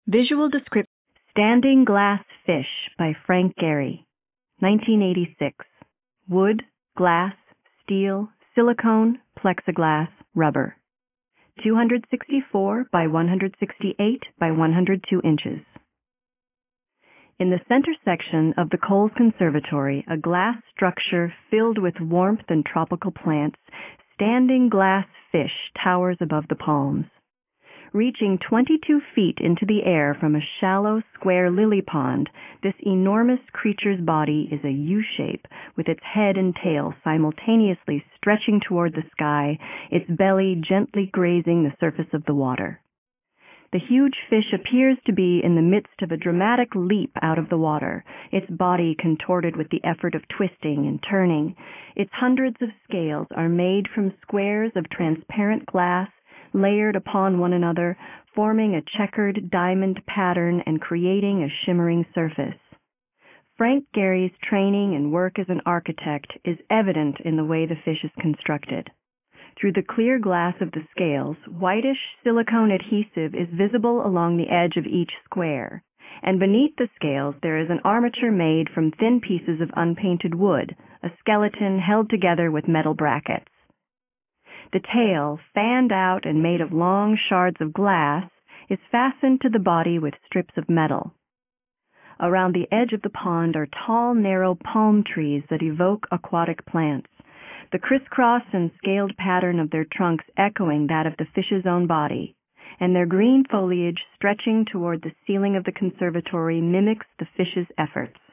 Visual description. Standing Glass Fish by Frank Gehry, 1986. Wood, glass, steel, silicone, plexiglass, rubber. 264 by 168 by 102 inches. In the center section of the Coles Conservatory, a glass structure filled with warmth and tropical plants, Standing Glass Fish towers above the palms. Reaching 22 feet into the air from a shallow, square lily pond, this enormous creature's body is a U-shape, with its head and tail simultaneously stretching toward the sky, its belly gently grazing the surface of the water. The huge fish appears to be in the midst of a dramatic leap out of the water, its body contorted with the effort of twisting and turning. Its hundreds of scales are made from squares of transparent glass, layered upon one another, forming a checkered diamond pattern and creating a shimmering surface. Frank Gehry's training and work as an architect is evident in the way the fish is constructed. Through the clear glass of the scales, whitish silicone adhesive is visible along the edge of each square, and beneath the scales there is an armature made from thin pieces of unpainted wood, a skeleton held together with metal brackets. The tail, fanned out and made of long shards of glass, is fastened to the body with strips of metal. Around the edge of the pond are tall, narrow palm trees that evoke aquatic plants, the crisscross and scaled pattern of their trunks echoing that of the fish's own body, and their green foliage stretching toward the ceiling of the conservatory mimics the fish's efforts.